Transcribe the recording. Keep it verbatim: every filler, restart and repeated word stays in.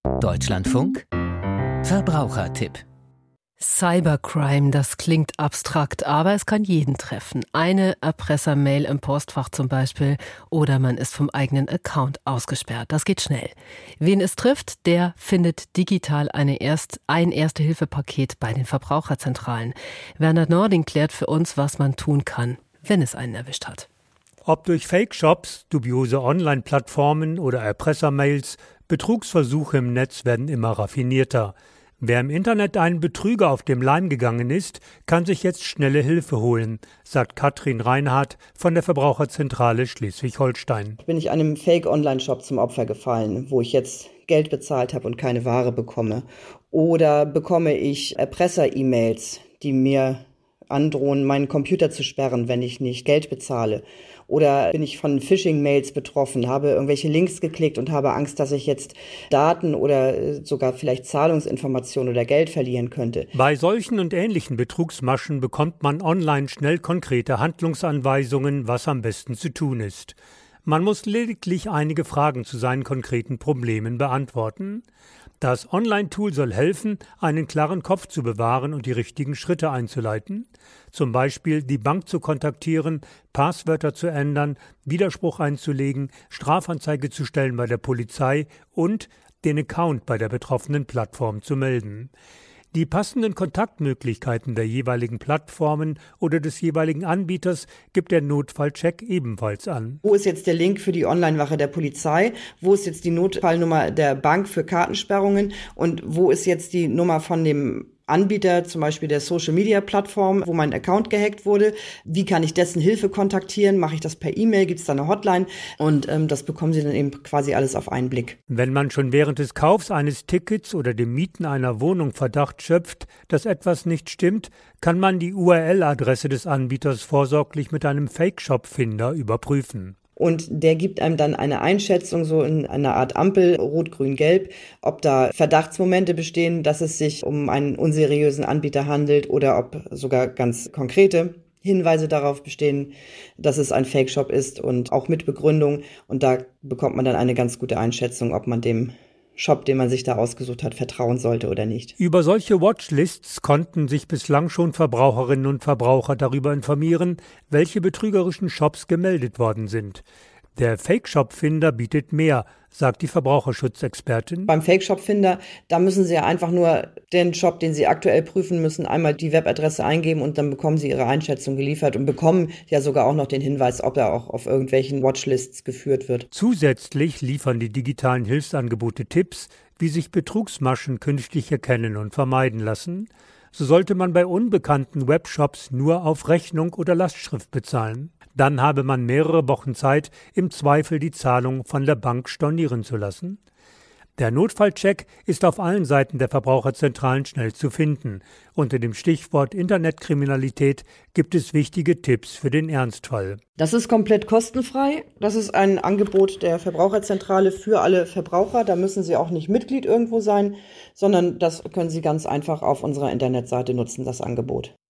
Deutschlandfunk Verbrauchertipp. Cybercrime, das klingt abstrakt, aber es kann jeden treffen. Eine Erpressermail im Postfach zum Beispiel oder man ist vom eigenen Account ausgesperrt. Das geht schnell. Wen es trifft, der findet digital eine Erst-, ein Erste-Hilfe-Paket bei den Verbraucherzentralen. Werner Nording klärt für uns, was man tun kann, wenn es einen erwischt hat. Ob durch Fake-Shops, dubiose Online-Plattformen oder Erpressermails, Betrugsversuche im Netz werden immer raffinierter. Wer im Internet einen Betrüger auf dem Leim gegangen ist, kann sich jetzt schnelle Hilfe holen, sagt Katrin Reinhardt von der Verbraucherzentrale Schleswig-Holstein. Bin ich einem Fake-Online-Shop zum Opfer gefallen, wo ich jetzt Geld bezahlt habe und keine Ware bekomme? Oder bekomme ich Erpresser-E-Mails, die mir androhen, meinen Computer zu sperren, wenn ich nicht Geld bezahle? Oder bin ich von Phishing-Mails betroffen, habe irgendwelche Links geklickt und habe Angst, dass ich jetzt Daten oder sogar vielleicht Zahlungsinformationen oder Geld verlieren könnte? Bei solchen und ähnlichen Betrugsmaschen bekommt man online schnell konkrete Handlungsanweisungen, was am besten zu tun ist. Man muss lediglich einige Fragen zu seinen konkreten Problemen beantworten. Das Online-Tool soll helfen, einen klaren Kopf zu bewahren und die richtigen Schritte einzuleiten. Zum Beispiel die Bank zu kontaktieren, Passwörter zu ändern, Widerspruch einzulegen, Strafanzeige zu stellen bei der Polizei und den Account bei der betroffenen Plattform zu melden. Die passenden Kontaktmöglichkeiten der jeweiligen Plattformen oder des jeweiligen Anbieters gibt der Notfallcheck ebenfalls an. Wo ist jetzt der Link für die Online-Wache der Polizei? Wo ist jetzt die Notfallnummer der Bank für Kartensperrungen? Und wo ist jetzt die Nummer von dem Anbieter, zum Beispiel der Social-Media-Plattform, wo mein Account gehackt wurde? Wie kann ich dessen Hilfe kontaktieren? Mache ich das per E-Mail? Gibt es da eine Hotline? Und ähm, das bekommen Sie dann eben quasi alles auf einen Blick. Wenn man schon während des Kaufs eines Tickets oder dem Mieten einer Wohnung Verdacht schöpft, dass etwas nicht stimmt, kann man die U R L-Adresse des Anbieters vorsorglich mit einem Fake-Shop-Finder überprüfen. Und der gibt einem dann eine Einschätzung, so in einer Art Ampel, rot, grün, gelb, ob da Verdachtsmomente bestehen, dass es sich um einen unseriösen Anbieter handelt oder ob sogar ganz konkrete Hinweise darauf bestehen, dass es ein Fake-Shop ist und auch mit Begründung. Und da bekommt man dann eine ganz gute Einschätzung, ob man dem Shop, den man sich da ausgesucht hat, vertrauen sollte oder nicht. Über solche Watchlists konnten sich bislang schon Verbraucherinnen und Verbraucher darüber informieren, welche betrügerischen Shops gemeldet worden sind. Der Fake-Shop-Finder bietet mehr, sagt die Verbraucherschutzexpertin. Beim Fake-Shop-Finder, da müssen Sie ja einfach nur den Shop, den Sie aktuell prüfen müssen, einmal die Webadresse eingeben und dann bekommen Sie Ihre Einschätzung geliefert und bekommen ja sogar auch noch den Hinweis, ob er auch auf irgendwelchen Watchlists geführt wird. Zusätzlich liefern die digitalen Hilfsangebote Tipps, wie sich Betrugsmaschen künftig erkennen und vermeiden lassen. So sollte man bei unbekannten Webshops nur auf Rechnung oder Lastschrift bezahlen. Dann habe man mehrere Wochen Zeit, im Zweifel die Zahlung von der Bank stornieren zu lassen. Der Notfallcheck ist auf allen Seiten der Verbraucherzentralen schnell zu finden. Unter dem Stichwort Internetkriminalität gibt es wichtige Tipps für den Ernstfall. Das ist komplett kostenfrei. Das ist ein Angebot der Verbraucherzentrale für alle Verbraucher. Da müssen Sie auch nicht Mitglied irgendwo sein, sondern das können Sie ganz einfach auf unserer Internetseite nutzen, das Angebot.